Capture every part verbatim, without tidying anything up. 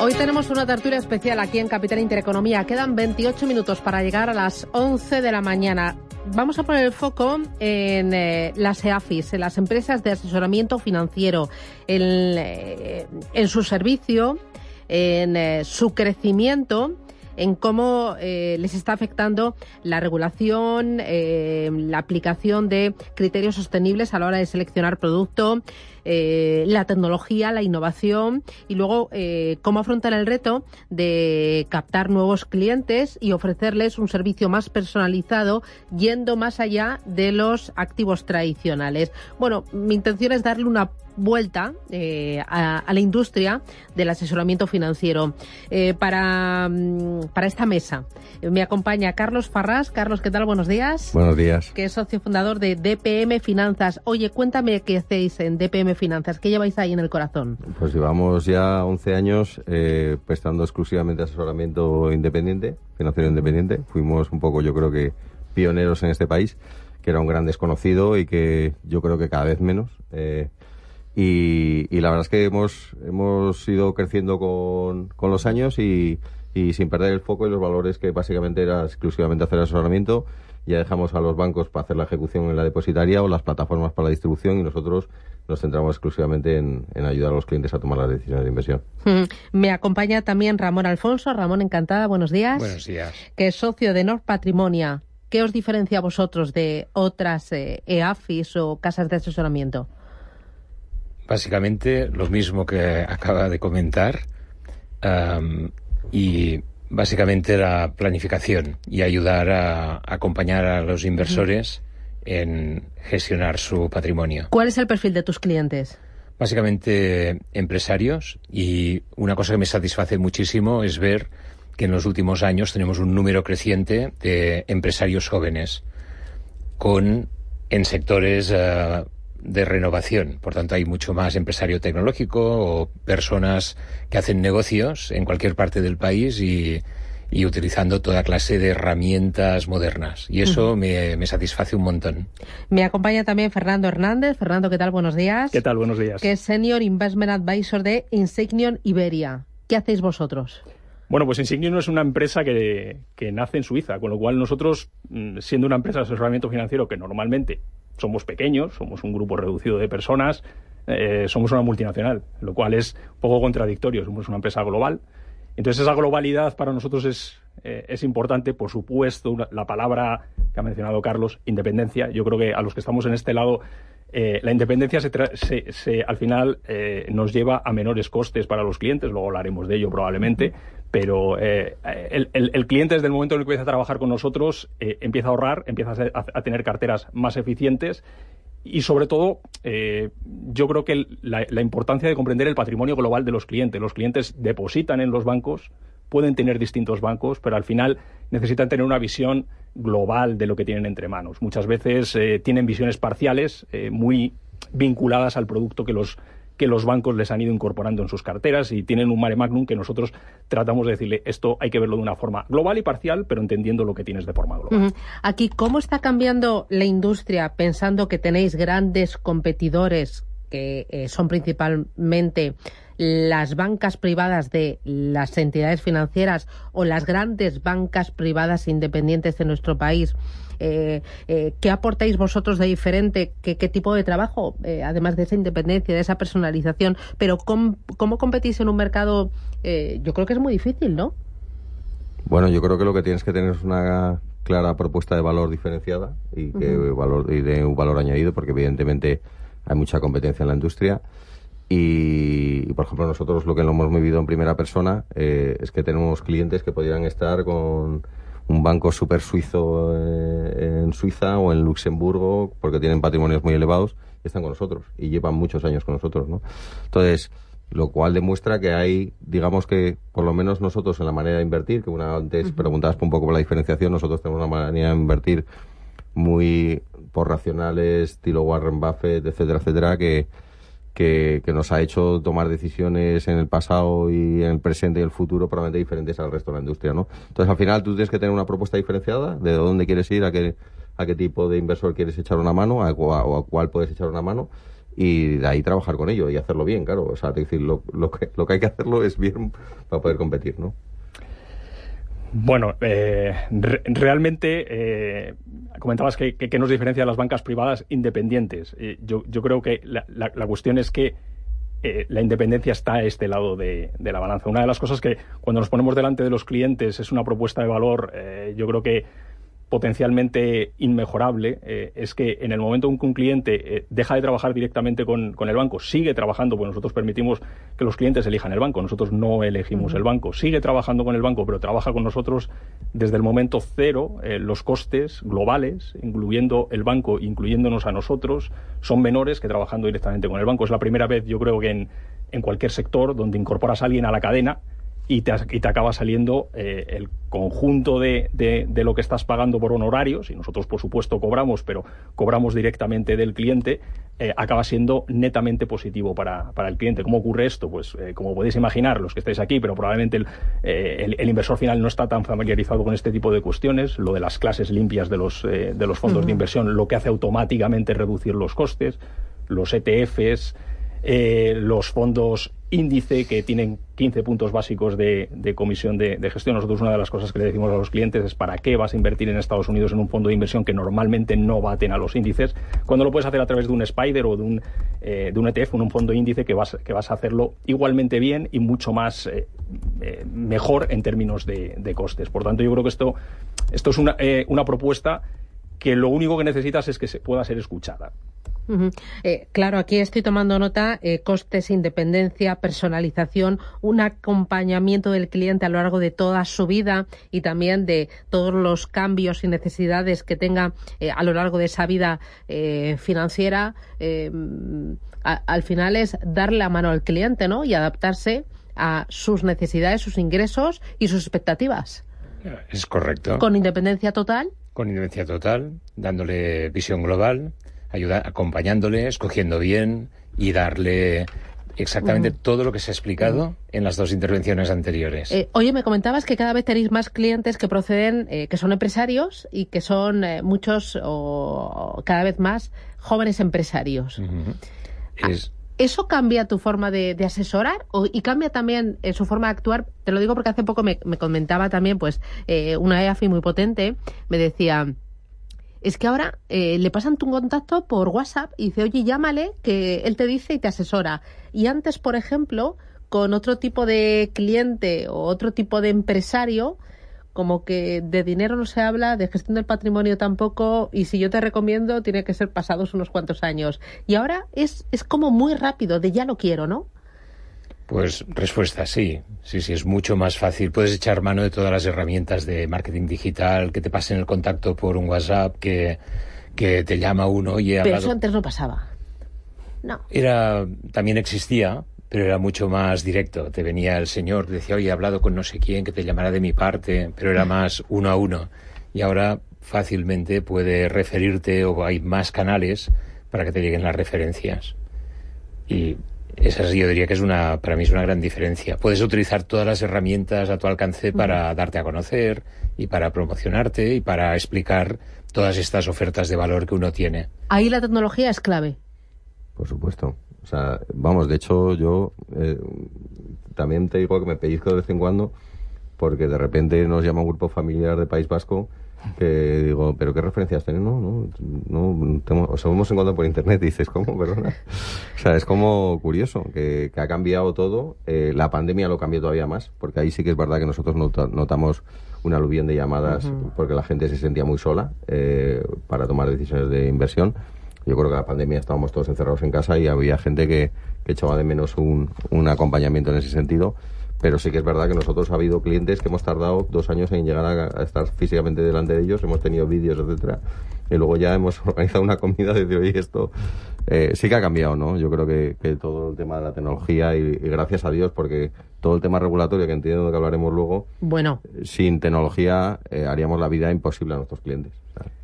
Hoy tenemos una tertulia especial aquí en Capital Intereconomía. Quedan veintiocho minutos para llegar a las once de la mañana. Vamos a poner el foco en eh, las E A F Is, en las empresas de asesoramiento financiero, en, eh, en su servicio, en eh, su crecimiento, en cómo eh, les está afectando la regulación, eh, la aplicación de criterios sostenibles a la hora de seleccionar producto, eh, la tecnología, la innovación y luego eh, cómo afrontar el reto de captar nuevos clientes y ofrecerles un servicio más personalizado yendo más allá de los activos tradicionales. Bueno, mi intención es darle una vuelta eh, a, a la industria del asesoramiento financiero. Eh, para, para esta mesa eh, me acompaña Carlos Farrás. Carlos, ¿qué tal? Buenos días. Buenos días. Que es socio fundador de D P M Finanzas. Oye, cuéntame qué hacéis en D P M Finanzas. ¿Qué lleváis ahí en el corazón? Pues llevamos ya once años eh, prestando exclusivamente asesoramiento independiente, financiero independiente. Fuimos un poco, yo creo que, pioneros en este país, que era un gran desconocido y que yo creo que cada vez menos. Eh, Y, y la verdad es que hemos hemos ido creciendo con, con los años y, y sin perder el foco y los valores que básicamente era exclusivamente hacer asesoramiento. Ya dejamos a los bancos para hacer la ejecución en la depositaria o las plataformas para la distribución y nosotros nos centramos exclusivamente en, en ayudar a los clientes a tomar las decisiones de inversión. Mm. Me acompaña también Ramón Alfonso. Ramón, encantada, buenos días. Buenos días. Que es socio de North Patrimonia. ¿Qué os diferencia a vosotros de otras eh, E A F Is o casas de asesoramiento? Básicamente lo mismo que acaba de comentar um, y básicamente la planificación y ayudar a, a acompañar a los inversores en gestionar su patrimonio. ¿Cuál es el perfil de tus clientes? Básicamente empresarios, y una cosa que me satisface muchísimo es ver que en los últimos años tenemos un número creciente de empresarios jóvenes con en sectores uh, de renovación. Por tanto, hay mucho más empresario tecnológico o personas que hacen negocios en cualquier parte del país y, y utilizando toda clase de herramientas modernas. Y eso uh-huh. me, me satisface un montón. Me acompaña también Fernando Hernández. Fernando, ¿qué tal? Buenos días. ¿Qué tal? Buenos días. Que es Senior Investment Advisor de Insignion Iberia. ¿Qué hacéis vosotros? Bueno, pues Insignion es una empresa que, que nace en Suiza, con lo cual nosotros, siendo una empresa de asesoramiento financiero que normalmente somos pequeños, somos un grupo reducido de personas, eh, somos una multinacional, lo cual es un poco contradictorio. Somos una empresa global. Entonces esa globalidad para nosotros es, eh, es importante. Por supuesto, una, la palabra que ha mencionado Carlos, independencia. Yo creo que a los que estamos en este lado, eh, la independencia se tra- se, se, al final eh, nos lleva a menores costes para los clientes. Luego hablaremos de ello probablemente. Pero eh, el, el, el cliente, desde el momento en el que empieza a trabajar con nosotros, eh, empieza a ahorrar, empieza a, a, a tener carteras más eficientes y, sobre todo, eh, yo creo que la, la importancia de comprender el patrimonio global de los clientes. Los clientes depositan en los bancos, pueden tener distintos bancos, pero al final necesitan tener una visión global de lo que tienen entre manos. Muchas veces eh, tienen visiones parciales eh, muy vinculadas al producto que los que los bancos les han ido incorporando en sus carteras y tienen un mare magnum que nosotros tratamos de decirle, esto hay que verlo de una forma global y parcial, pero entendiendo lo que tienes de forma global. Uh-huh. Aquí, ¿cómo está cambiando la industria pensando que tenéis grandes competidores que eh, son principalmente las bancas privadas de las entidades financieras o las grandes bancas privadas independientes de nuestro país? Eh, eh, ¿Qué aportáis vosotros de diferente? ¿Qué, qué tipo de trabajo? Eh, además de esa independencia, de esa personalización. Pero ¿cómo, cómo competís en un mercado? Eh, yo creo que es muy difícil, ¿no? Bueno, yo creo que lo que tienes que tener es una clara propuesta de valor diferenciada y, que uh-huh. valor, y de un valor añadido, porque evidentemente hay mucha competencia en la industria. Y, y por ejemplo, nosotros lo que lo hemos vivido en primera persona eh, es que tenemos clientes que podrían estar con un banco súper suizo eh, en Suiza o en Luxemburgo porque tienen patrimonios muy elevados y están con nosotros y llevan muchos años con nosotros, ¿no? Entonces, lo cual demuestra que hay, digamos que por lo menos nosotros en la manera de invertir, que una antes uh-huh. preguntabas un poco por la diferenciación, nosotros tenemos una manera de invertir muy por racionales, estilo Warren Buffett, etcétera, etcétera, que Que, que nos ha hecho tomar decisiones en el pasado y en el presente y el futuro probablemente diferentes al resto de la industria, ¿no? Entonces, al final, tú tienes que tener una propuesta diferenciada de dónde quieres ir, a qué, a qué tipo de inversor quieres echar una mano, a, o a cuál puedes echar una mano, y de ahí trabajar con ello y hacerlo bien, claro. O sea, es decir, lo, lo, que, lo que hay que hacerlo es bien para poder competir, ¿no? Bueno, eh, re realmente eh, comentabas que, que, que nos diferencia de las bancas privadas independientes. Eh, yo, yo creo que la, la, la cuestión es que eh, la independencia está a este lado de, de la balanza. Una de las cosas que cuando nos ponemos delante de los clientes es una propuesta de valor, eh, yo creo que potencialmente inmejorable, eh, es que en el momento en que un cliente eh, deja de trabajar directamente con, con el banco, sigue trabajando, pues nosotros permitimos que los clientes elijan el banco, nosotros no elegimos uh-huh. el banco, sigue trabajando con el banco, pero trabaja con nosotros desde el momento cero. Eh, los costes globales, incluyendo el banco, incluyéndonos a nosotros, son menores que trabajando directamente con el banco. Es la primera vez, yo creo que en, en cualquier sector donde incorporas a alguien a la cadena y te, y te acaba saliendo eh, el conjunto de, de, de lo que estás pagando por honorarios, y nosotros por supuesto cobramos, pero cobramos directamente del cliente, eh, acaba siendo netamente positivo para, para el cliente. ¿Cómo ocurre esto? Pues eh, como podéis imaginar, los que estáis aquí, pero probablemente el, eh, el, el inversor final no está tan familiarizado con este tipo de cuestiones, lo de las clases limpias de los, eh, de los fondos uh-huh. de inversión, lo que hace automáticamente reducir los costes, los E T Fs, eh, los fondos índice que tienen quince puntos básicos de, de comisión de, de gestión. Nosotros una de las cosas que le decimos a los clientes es ¿para qué vas a invertir en Estados Unidos en un fondo de inversión que normalmente no baten a los índices, cuando lo puedes hacer a través de un Spider o de un, eh, de un E T F, un fondo índice que vas, que vas a hacerlo igualmente bien y mucho más eh, eh, mejor en términos de, de costes? Por tanto, yo creo que esto, esto es una, eh, una propuesta que lo único que necesitas es que se pueda ser escuchada. Uh-huh. eh, claro, aquí estoy tomando nota, eh, costes, independencia, personalización, un acompañamiento del cliente a lo largo de toda su vida y también de todos los cambios y necesidades que tenga eh, a lo largo de esa vida eh, financiera. Eh, a, al final es darle la mano al cliente, ¿no? Y adaptarse a sus necesidades, sus ingresos y sus expectativas. Es correcto. Con independencia total. Con independencia total, dándole visión global, ayuda, acompañándole, escogiendo bien y darle exactamente uh-huh. todo lo que se ha explicado uh-huh. en las dos intervenciones anteriores. Eh, oye, me comentabas que cada vez tenéis más clientes que proceden, eh, que son empresarios y que son eh, muchos o cada vez más jóvenes empresarios. Uh-huh. Es... ¿Eso cambia tu forma de, de asesorar o, y cambia también eh, su forma de actuar? Te lo digo porque hace poco me, me comentaba también pues eh, una E A F I muy potente, me decía... Es que ahora eh, le pasan tu contacto por WhatsApp y dice, oye, llámale, que él te dice y te asesora. Y antes, por ejemplo, con otro tipo de cliente o otro tipo de empresario, como que de dinero no se habla, de gestión del patrimonio tampoco, y si yo te recomiendo, tiene que ser pasados unos cuantos años. Y ahora es, es como muy rápido, de ya lo quiero, ¿no? Pues respuesta, sí. Sí, sí, es mucho más fácil. Puedes echar mano de todas las herramientas de marketing digital, que te pasen el contacto por un WhatsApp, que, que te llama uno y he Pero hablado... eso antes no pasaba. No. Era, también existía, pero era mucho más directo. Te venía el señor, te decía, oye, he hablado con no sé quién, que te llamará de mi parte, pero era más uno a uno. Y ahora fácilmente puede referirte o hay más canales para que te lleguen las referencias. Y... esa yo diría que es una, para mí es una gran diferencia. Puedes utilizar todas las herramientas a tu alcance para uh-huh. darte a conocer y para promocionarte y para explicar todas estas ofertas de valor que uno tiene. Ahí la tecnología es clave. Por supuesto. O sea, vamos, de hecho yo eh, también te digo que me pellizco de vez en cuando porque de repente nos llama un grupo familiar de País Vasco que digo, ¿pero qué referencias tenéis? No, no, no, tengo, os hemos encontrado por internet. Y dices, ¿cómo? Perdona. O sea, es como curioso que, que ha cambiado todo. Eh, la pandemia lo cambió todavía más, porque ahí sí que es verdad que nosotros nota, notamos un aluvión de llamadas uh-huh. porque la gente se sentía muy sola eh, para tomar decisiones de inversión. Yo creo que la pandemia estábamos todos encerrados en casa y había gente que, que echaba de menos un, un acompañamiento en ese sentido. Pero sí que es verdad que nosotros ha habido clientes que hemos tardado dos años en llegar a, a estar físicamente delante de ellos, hemos tenido vídeos, etcétera, y luego ya hemos organizado una comida de decir, oye, esto eh, sí que ha cambiado, ¿no? Yo creo que, que todo el tema de la tecnología y, y gracias a Dios, porque todo el tema regulatorio, que entiendo que hablaremos luego, bueno, sin tecnología eh, haríamos la vida imposible a nuestros clientes, ¿sabes?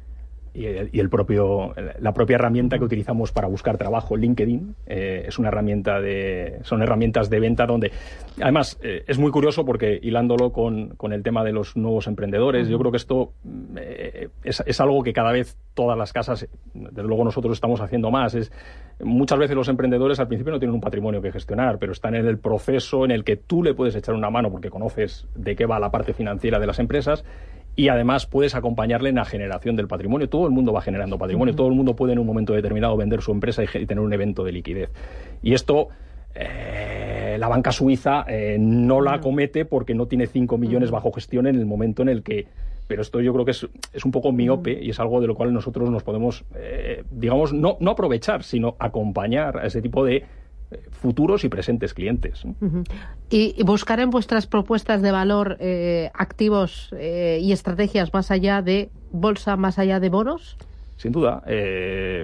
Y el, y el propio, la propia herramienta que utilizamos para buscar trabajo, LinkedIn, eh, es una herramienta de, son herramientas de venta donde, además, eh, es muy curioso porque hilándolo con, con el tema de los nuevos emprendedores, uh-huh. yo creo que esto eh, es, es algo que cada vez todas las casas, desde luego nosotros estamos haciendo más. Es, muchas veces los emprendedores al principio no tienen un patrimonio que gestionar, pero están en el proceso en el que tú le puedes echar una mano porque conoces de qué va la parte financiera de las empresas. Y además puedes acompañarle en la generación del patrimonio. Todo el mundo va generando patrimonio, uh-huh. todo el mundo puede en un momento determinado vender su empresa y, y tener un evento de liquidez. Y esto eh, la banca suiza eh, no la comete porque no tiene cinco millones uh-huh. bajo gestión en el momento en el que... Pero esto yo creo que es, es un poco miope uh-huh. y es algo de lo cual nosotros nos podemos, eh, digamos, no, no aprovechar, sino acompañar a ese tipo de futuros y presentes clientes. Uh-huh. ¿Y, y buscar en vuestras propuestas de valor eh, activos eh, y estrategias más allá de bolsa, más allá de bonos? Sin duda. Eh,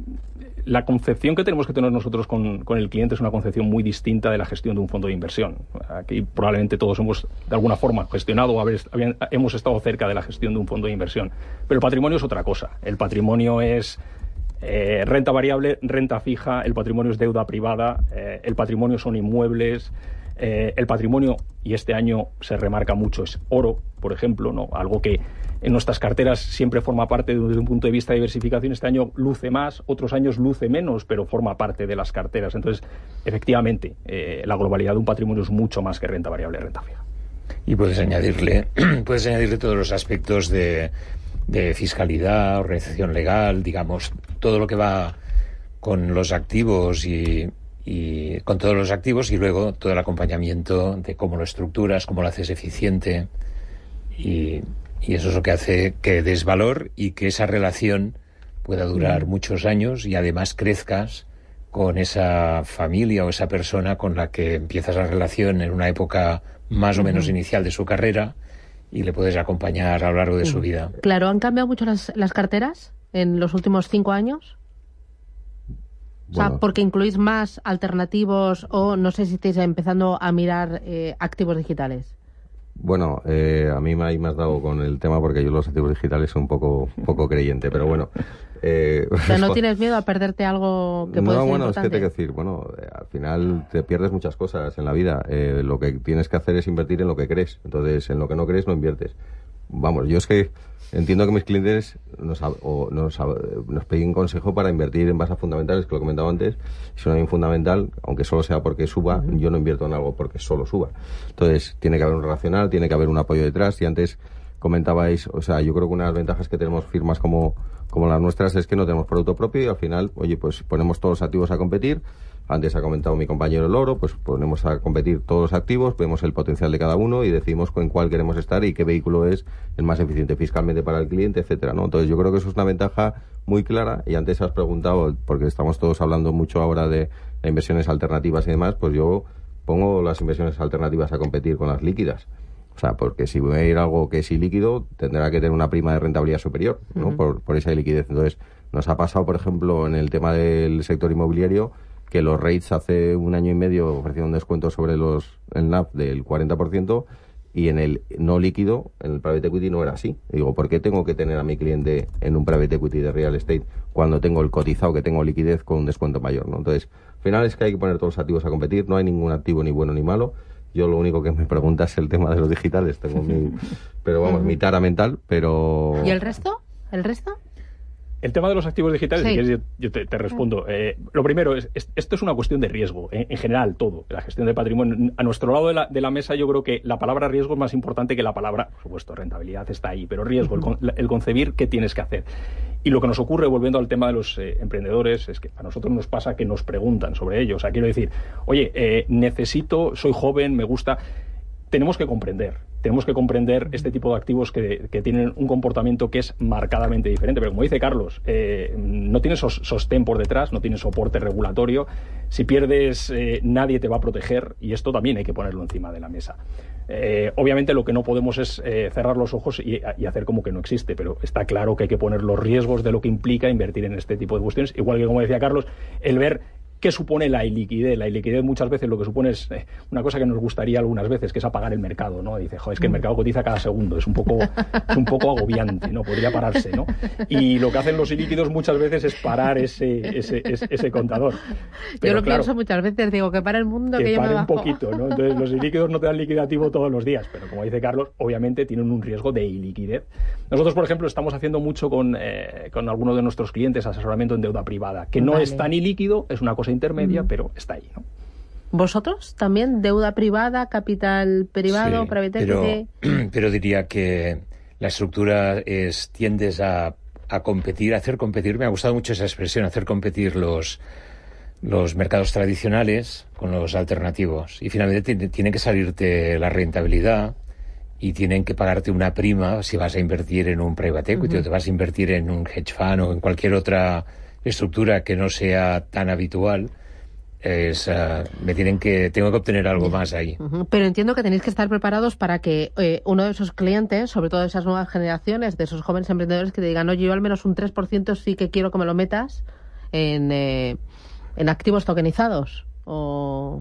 la concepción que tenemos que tener nosotros con, con el cliente es una concepción muy distinta de la gestión de un fondo de inversión. Aquí probablemente todos hemos, de alguna forma, gestionado o haber, hemos estado cerca de la gestión de un fondo de inversión. Pero el patrimonio es otra cosa. El patrimonio es... Eh, renta variable, renta fija, el patrimonio es deuda privada, eh, el patrimonio son inmuebles, eh, el patrimonio, y este año se remarca mucho, es oro, por ejemplo, ¿no? Algo que en nuestras carteras siempre forma parte de, desde un punto de vista de diversificación. Este año luce más, otros años luce menos, pero forma parte de las carteras. Entonces, efectivamente, eh, la globalidad de un patrimonio es mucho más que renta variable y renta fija. Y puedes añadirle, puedes añadirle todos los aspectos de... de fiscalidad, organización legal, digamos, todo lo que va con los activos y, y con todos los activos y luego todo el acompañamiento de cómo lo estructuras, cómo lo haces eficiente y, y eso es lo que hace que des valor y que esa relación pueda durar mm. muchos años y además crezcas con esa familia o esa persona con la que empiezas la relación en una época más o menos mm. inicial de su carrera y le puedes acompañar a lo largo de su vida. Claro, ¿han cambiado mucho las, las carteras en los últimos cinco años? Bueno. O sea, porque incluís más alternativos o no sé si estáis empezando a mirar eh, activos digitales. Bueno, eh, a mí me, me has dado con el tema porque yo los activos digitales soy un poco, poco creyente, pero bueno. Eh, ¿Pero no tienes miedo a perderte algo que puede no, ser bueno, importante? Es que te quiero decir, bueno, eh, al final te pierdes muchas cosas en la vida. Eh, lo que tienes que hacer es invertir en lo que crees. Entonces, en lo que no crees, no inviertes. Vamos, yo es que entiendo que mis clientes nos, o nos, nos piden consejo para invertir en base a fundamentales, que lo he comentado antes. Si no hay un fundamental, aunque solo sea porque suba, uh-huh. yo no invierto en algo porque solo suba. Entonces, tiene que haber un racional, tiene que haber un apoyo detrás. Y antes comentabais, o sea, yo creo que una de las ventajas que tenemos firmas como, como las nuestras es que no tenemos producto propio y al final, oye, pues ponemos todos los activos a competir. Antes ha comentado mi compañero el oro, pues ponemos a competir todos los activos, vemos el potencial de cada uno y decidimos en cuál queremos estar y qué vehículo es el más eficiente fiscalmente para el cliente, etcétera, ¿no? Entonces yo creo que eso es una ventaja muy clara y antes has preguntado, porque estamos todos hablando mucho ahora de, de inversiones alternativas y demás, pues yo pongo las inversiones alternativas a competir con las líquidas. O sea, porque si voy a ir a algo que es ilíquido, tendrá que tener una prima de rentabilidad superior, ¿no? Uh-huh. Por, por esa liquidez. Entonces, nos ha pasado, por ejemplo, en el tema del sector inmobiliario, que los rates hace un año y medio ofrecían un descuento sobre los el N A V del cuarenta por ciento y en el no líquido, en el private equity, no era así. Y digo, ¿por qué tengo que tener a mi cliente en un private equity de real estate cuando tengo el cotizado, que tengo liquidez con un descuento mayor, ¿no? Entonces, al final es que hay que poner todos los activos a competir, no hay ningún activo ni bueno ni malo. Yo lo único que me pregunta es el tema de los digitales. Tengo mi, pero vamos, mi tara mental, pero... ¿Y el resto? ¿El resto? El tema de los activos digitales, sí. si quieres, yo, yo te, te respondo. Eh, lo primero, es, es esto es una cuestión de riesgo, en, en general, todo. La gestión de patrimonio. A nuestro lado de la, de la mesa, yo creo que la palabra riesgo es más importante que la palabra, por supuesto, rentabilidad está ahí, pero riesgo, uh-huh. el, el concebir qué tienes que hacer. Y lo que nos ocurre, volviendo al tema de los eh, emprendedores, es que a nosotros nos pasa que nos preguntan sobre ello. O sea, quiero decir, oye, eh, necesito, soy joven, me gusta... Tenemos que comprender, tenemos que comprender este tipo de activos que, que tienen un comportamiento que es marcadamente diferente. Pero como dice Carlos, eh, no tienes sos, sostén por detrás, no tienes soporte regulatorio. Si pierdes, eh, nadie te va a proteger y esto también hay que ponerlo encima de la mesa. Eh, obviamente lo que no podemos es eh, cerrar los ojos y, y hacer como que no existe, pero está claro que hay que poner los riesgos de lo que implica invertir en este tipo de cuestiones. Igual que, como decía Carlos, el ver ¿Qué supone la iliquidez? La iliquidez muchas veces lo que supone es eh, una cosa que nos gustaría algunas veces, que es apagar el mercado, ¿no? Dice, joder, es que el mercado cotiza cada segundo, es un poco, es un poco agobiante, ¿no? Podría pararse, ¿no? Y lo que hacen los ilíquidos muchas veces es parar ese, ese, ese, ese contador. Pero, yo lo claro, pienso muchas veces, digo, que para el mundo, que, que yo pare me un bajo. poquito, ¿no? Entonces los ilíquidos no te dan liquidativo todos los días, pero como dice Carlos, obviamente tienen un riesgo de iliquidez. Nosotros, por ejemplo, estamos haciendo mucho con, eh, con algunos de nuestros clientes asesoramiento en deuda privada, que no Vale. es tan ilíquido, es una cosa intermedia, mm. pero está ahí, ¿no? ¿Vosotros también? ¿Deuda privada, capital privado, Sí, private pero, equity? pero diría que la estructura es, tiendes a, a competir, a hacer competir, me ha gustado mucho esa expresión, hacer competir los, los mercados tradicionales con los alternativos. Y finalmente t- tiene que salirte la rentabilidad y tienen que pagarte una prima si vas a invertir en un private equity uh-huh. o te vas a invertir en un hedge fund o en cualquier otra estructura que no sea tan habitual. Es, uh, me tienen que tengo que obtener algo más ahí. Uh-huh. Pero entiendo que tenéis que estar preparados para que eh, uno de esos clientes, sobre todo de esas nuevas generaciones, de esos jóvenes emprendedores que te digan, oye, yo al menos un tres por ciento sí que quiero que me lo metas en, eh, en activos tokenizados. O...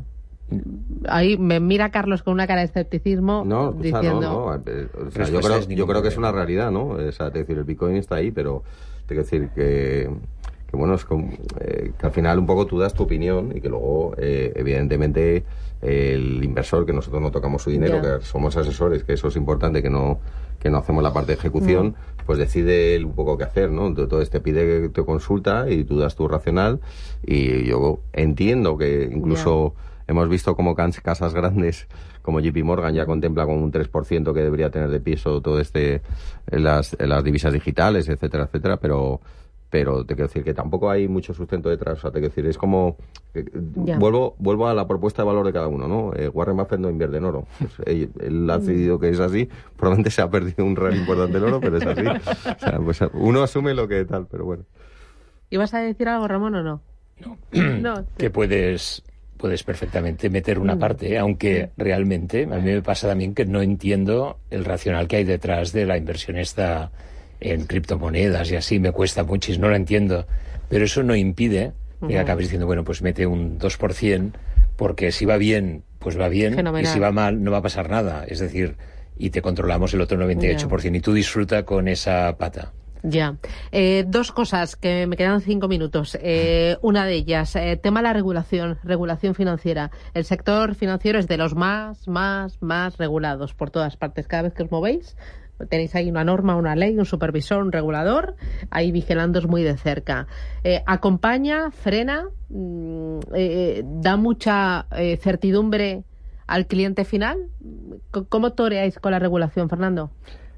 Ahí me mira Carlos con una cara de escepticismo no, diciendo... no, no. O sea, yo, creo, yo creo que es una realidad, ¿no? O sea, es decir, el Bitcoin está ahí, pero tengo que decir que... que bueno, es como, eh, que al final un poco tú das tu opinión y que luego, eh, evidentemente, eh, el inversor, que nosotros no tocamos su dinero, yeah. que somos asesores, que eso es importante, que no que no hacemos la parte de ejecución, mm. pues decide él un poco qué hacer, ¿no? Entonces te pide, te consulta y tú das tu racional, y yo entiendo que incluso yeah. hemos visto como casas grandes como J P Morgan ya contempla con un tres por ciento que debería tener de piso todo este, las, las divisas digitales, etcétera, etcétera, pero pero te quiero decir que tampoco hay mucho sustento detrás. O sea, te quiero decir, es como... Eh, yeah. vuelvo vuelvo a la propuesta de valor de cada uno, ¿no? Eh, Warren Buffett no invierte en oro. Pues él, él ha decidido que es así. Probablemente se ha perdido un real importante el oro, pero es así. O sea, pues uno asume lo que tal, pero bueno. ¿Y vas a decir algo, Ramón, o no? No. no que puedes... puedes perfectamente meter una parte, ¿eh? Aunque realmente a mí me pasa también que no entiendo el racional que hay detrás de la inversión esta... en criptomonedas y así, me cuesta mucho y no lo entiendo, pero eso no impide que uh-huh. acabes diciendo, bueno, pues mete un dos por ciento, porque si va bien, pues va bien, fenomenal. Y si va mal, no va a pasar nada, es decir, y te controlamos el otro noventa y ocho por ciento, yeah. y tú disfruta con esa pata. Ya. Eh, dos cosas, que me quedan cinco minutos. Eh, una de ellas, eh, tema de la regulación, regulación financiera. El sector financiero es de los más, más, más regulados por todas partes. Cada vez que os movéis, tenéis ahí una norma, una ley, un supervisor, un regulador, ahí vigilándoos muy de cerca. Eh, acompaña, frena, mm, eh, da mucha eh, certidumbre al cliente final. ¿Cómo toreáis con la regulación, Fernando?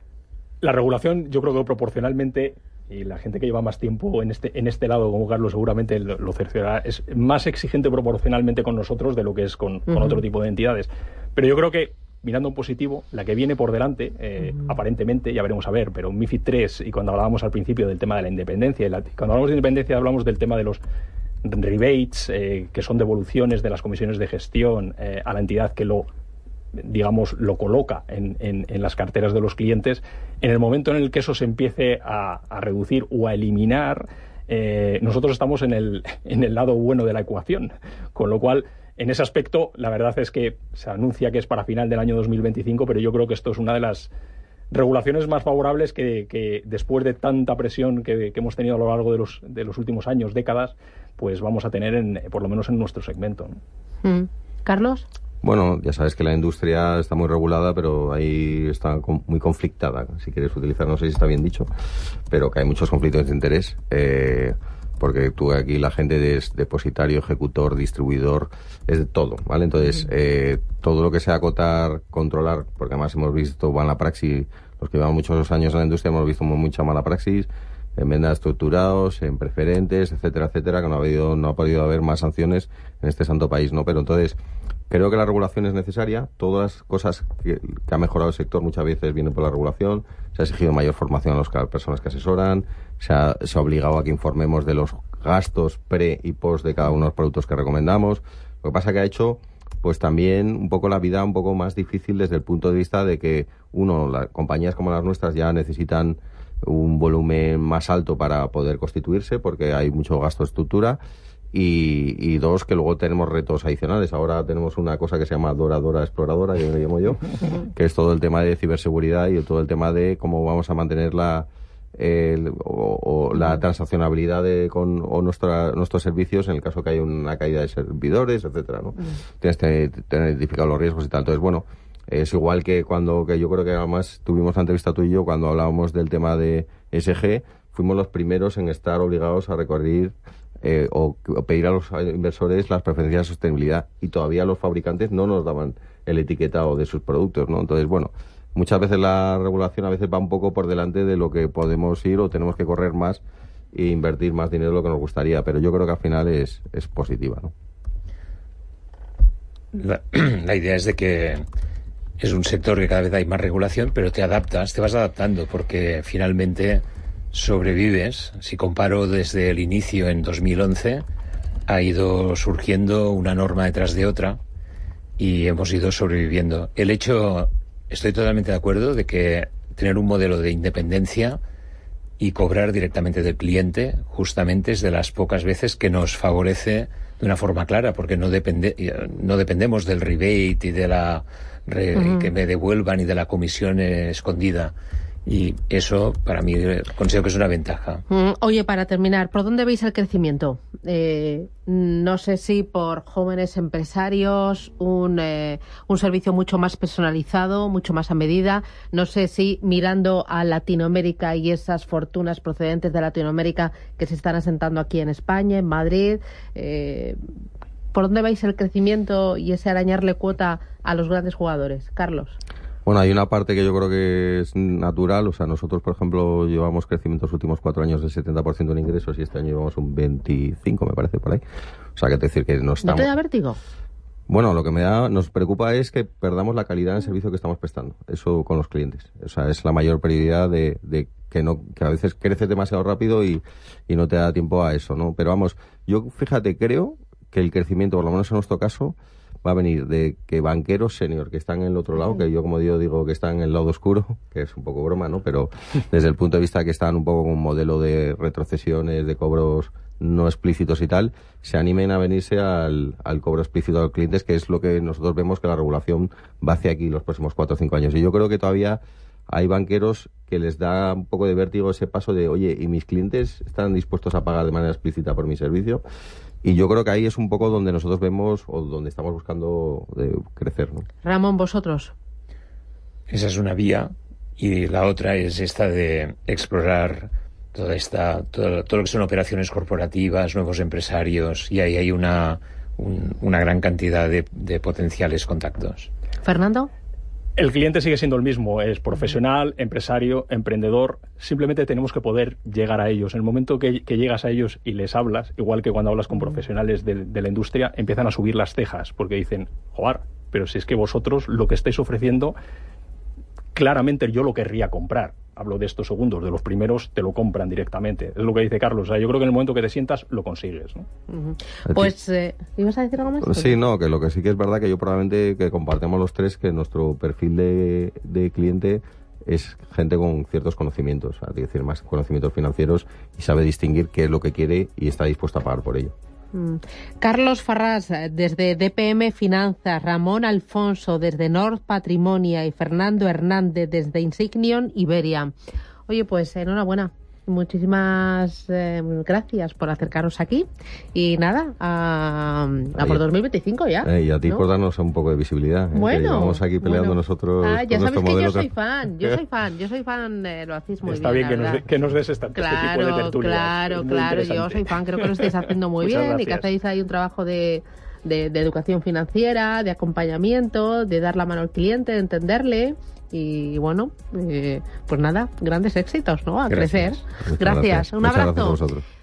La regulación, yo creo que proporcionalmente, y la gente que lleva más tiempo en este en este lado, como Carlos seguramente lo, lo cerciorará, es más exigente proporcionalmente con nosotros de lo que es con, uh-huh. con otro tipo de entidades. Pero yo creo que, mirando en positivo, la que viene por delante, eh, uh-huh. aparentemente, ya veremos a ver, pero MiFID tres, y cuando hablábamos al principio del tema de la independencia, y la, cuando hablamos de independencia hablamos del tema de los rebates, eh, que son devoluciones de las comisiones de gestión eh, a la entidad que lo, digamos, lo coloca en, en, en las carteras de los clientes. En el momento en el que eso se empiece a, a reducir o a eliminar, eh, nosotros estamos en el, en el lado bueno de la ecuación, con lo cual, en ese aspecto, la verdad es que se anuncia que es para final del año dos mil veinticinco, pero yo creo que esto es una de las regulaciones más favorables que, que después de tanta presión que, que hemos tenido a lo largo de los, de los últimos años, décadas, pues vamos a tener, en, por lo menos en nuestro segmento, ¿no? Mm. ¿Carlos? Bueno, ya sabes que la industria está muy regulada, pero ahí está muy conflictada, si quieres utilizar, no sé si está bien dicho, pero que hay muchos conflictos de interés, eh, porque tú aquí la gente es depositario, ejecutor, distribuidor, es de todo, ¿vale? Entonces, eh, todo lo que sea acotar, controlar, porque además hemos visto mala praxis, los que llevan muchos años en la industria hemos visto mucha mala praxis, en vendas estructurados, en preferentes, etcétera, etcétera, que no ha habido, no ha podido haber más sanciones en este santo país, ¿no? Pero entonces, creo que la regulación es necesaria. Todas las cosas que, que ha mejorado el sector muchas veces vienen por la regulación. Se ha exigido mayor formación a las personas que asesoran. Se ha, se ha obligado a que informemos de los gastos pre y post de cada uno de los productos que recomendamos. Lo que pasa que ha hecho, pues también un poco la vida un poco más difícil desde el punto de vista de que, uno, las compañías como las nuestras ya necesitan un volumen más alto para poder constituirse porque hay mucho gasto de estructura. Y, y dos, que luego tenemos retos adicionales. Ahora tenemos una cosa que se llama Dora Dora Exploradora, que le llamo yo, que es todo el tema de ciberseguridad y todo el tema de cómo vamos a mantener la, el, o, o la transaccionabilidad de, con o nuestra, nuestros servicios en el caso que haya una caída de servidores, etcétera, ¿no? Tienes que tener identificados los riesgos y tal. Entonces, bueno, es igual que cuando, que yo creo que además tuvimos la entrevista tú y yo cuando hablábamos del tema de E S G, fuimos los primeros en estar obligados a recorrer Eh, o, o pedir a los inversores las preferencias de sostenibilidad, y todavía los fabricantes no nos daban el etiquetado de sus productos, ¿no? Entonces, bueno, muchas veces la regulación a veces va un poco por delante de lo que podemos ir o tenemos que correr más e invertir más dinero de lo que nos gustaría, pero yo creo que al final es, es positiva, ¿no? La, la idea es de que es un sector que cada vez hay más regulación, pero te adaptas, te vas adaptando, porque finalmente sobrevives. Si comparo desde el inicio en dos mil once, ha ido surgiendo una norma detrás de otra y hemos ido sobreviviendo. El hecho, estoy totalmente de acuerdo de que tener un modelo de independencia y cobrar directamente del cliente justamente es de las pocas veces que nos favorece de una forma clara, porque no depende, no dependemos del rebate y de la re, uh-huh. que me devuelvan y de la comisión eh, escondida. Y eso, para mí, considero que es una ventaja. Mm, oye, para terminar, ¿por dónde veis el crecimiento? Eh, no sé si por jóvenes empresarios, un, eh, un servicio mucho más personalizado, mucho más a medida. No sé si mirando a Latinoamérica y esas fortunas procedentes de Latinoamérica que se están asentando aquí en España, en Madrid. Eh, ¿Por dónde veis el crecimiento y ese arañarle cuota a los grandes jugadores? Carlos. Bueno, hay una parte que yo creo que es natural. O sea, nosotros, por ejemplo, llevamos crecimiento los últimos cuatro años del setenta por ciento en ingresos y este año llevamos un veinticinco, me parece, por ahí. O sea, que te decir que no estamos... ¿No te da vértigo? Bueno, lo que me da, nos preocupa es que perdamos la calidad en el servicio que estamos prestando. Eso con los clientes. O sea, es la mayor prioridad de, de que no, que a veces creces demasiado rápido y, y no te da tiempo a eso, ¿no? Pero vamos, yo, fíjate, creo que el crecimiento, por lo menos en nuestro caso, va a venir de que banqueros senior que están en el otro lado, que yo como digo, digo que están en el lado oscuro, que es un poco broma, ¿no? Pero desde el punto de vista que están un poco con un modelo de retrocesiones, de cobros no explícitos y tal, se animen a venirse al, al cobro explícito a los clientes, que es lo que nosotros vemos que la regulación va hacia aquí los próximos cuatro o cinco años. Y yo creo que todavía hay banqueros que les da un poco de vértigo ese paso de, oye, ¿y mis clientes están dispuestos a pagar de manera explícita por mi servicio? Y yo creo que ahí es un poco donde nosotros vemos o donde estamos buscando de crecer, ¿no? Ramón, vosotros. Esa es una vía, y la otra es esta de explorar toda esta todo, todo lo que son operaciones corporativas, nuevos empresarios, y ahí hay una, un, una gran cantidad de, de potenciales contactos. Fernando. El cliente sigue siendo el mismo, es profesional, empresario, emprendedor. Simplemente tenemos que poder llegar a ellos. En el momento que, que llegas a ellos y les hablas, igual que cuando hablas con profesionales de, de la industria, empiezan a subir las cejas porque dicen, joder, pero si es que vosotros lo que estáis ofreciendo, claramente yo lo querría comprar. Hablo de estos segundos, de los primeros te lo compran directamente. Es lo que dice Carlos. O sea, yo creo que en el momento que te sientas, lo consigues, ¿no? Uh-huh. Pues, eh, ¿ibas a decir algo más? Sí, no, que lo que sí que es verdad que yo probablemente que compartimos los tres que nuestro perfil de, de cliente es gente con ciertos conocimientos, es decir, más conocimientos financieros y sabe distinguir qué es lo que quiere y está dispuesto a pagar por ello. Mm. Carlos Farrás, desde D P M Finanzas, Ramón Alfonso, desde Nord Patrimonia y Fernando Hernández, desde Insignion Iberia. Oye, pues enhorabuena. Muchísimas eh, gracias por acercaros aquí. Y nada, a, a por dos mil veinticinco ya. Eh, y a ti ¿no? por darnos un poco de visibilidad. Bueno. Eh, que llevamos aquí peleando bueno. nosotros. Ah, ya sabes que yo soy que... fan. Yo soy fan. Yo soy fan. Eh, lo hacéis muy Está bien. Está bien que nos, de, que nos des esta, claro, este tipo de tertulias. Claro, claro. Yo soy fan. Creo que lo estáis haciendo muy bien gracias. Y que hacéis ahí un trabajo de, de, de educación financiera, de acompañamiento, de dar la mano al cliente, de entenderle. Y bueno, eh, pues nada, grandes éxitos, ¿no? A gracias. crecer. Gracias. gracias. Un Muchas abrazo. Gracias a vosotros.